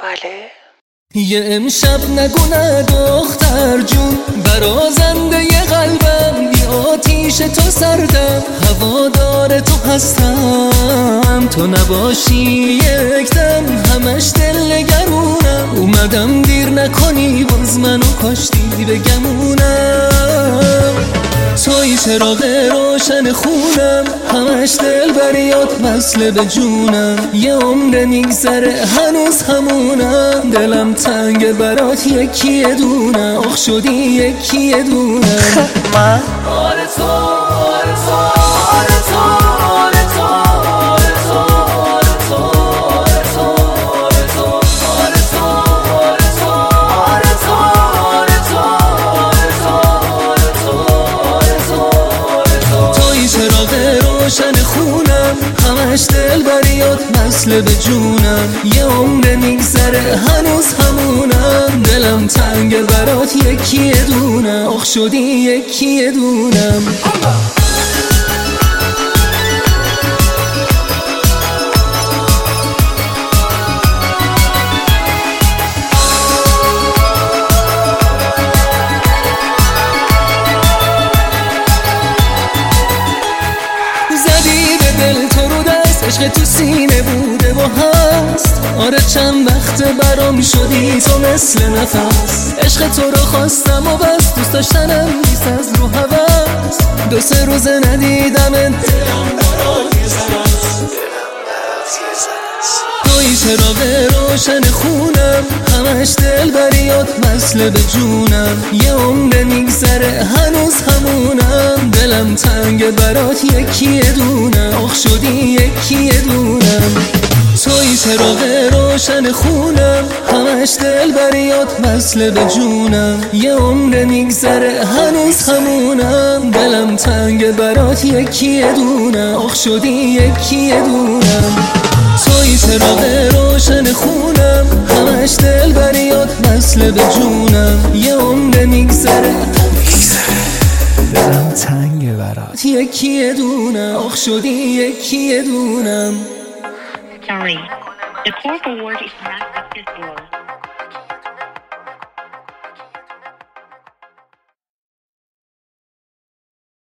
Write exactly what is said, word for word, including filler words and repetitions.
بله. یه امشب نگو نه دختر جون، برازنده ی قلبم، بی آتیش تو سردم، هوادار تو هستم، تو نباشی یک دم همش دل نگرونم، اومدم دیر نکنی باز منو کاشتی بگمونم، توی چراغ روشن خونم، همش دل بریات وصله به جونم، یه عمر میگذره هنوز همونم، دلم تنگ برات یکی دونم، آخ شدی یکی دونم. من آره تو آره تو آره تو آره تو آره تو آره تو آره تو آره تو آره تو آره تو آره تو آره تو آره تو آره تو آره تو توی چراغ روشن خونم، همش دل بریات وصله به جونم، یه عمر میگذره هنوز همونم، دلم تنگ برات یکی دونم، آخ شدی یکی دونم. زدی به دل تو رو دست، عشق تو سینه بوده و هست، آره چند وقت برام شدی تو مثل نفس، عشق تو رو خواستم و بس، دوست داشتنم نیست از رو هوس، دو سه روز ندیدم دلم برات یه زنست، توی چراغ روشن خونم، همش دل بریات وصله به جونم، یه عمر میگذره هنوز همونم، دلم تنگ برات یکی دونم، آخ شدی یکی دونم. توی چراغ روشن خونم، همش دل بریات وصله به جونم، یه عمر میگذره هنوز همونم، دلم تنگ برات یکی دونم، آخ شدی یکی دونم. توی چراغ روشن خونم، همش دل بریات وصله به جونم، یه عمر میگذره دلم تنگ برات یکی دونم، آخ شدی یکی دونم. Sorry, the call forward is not acceptable.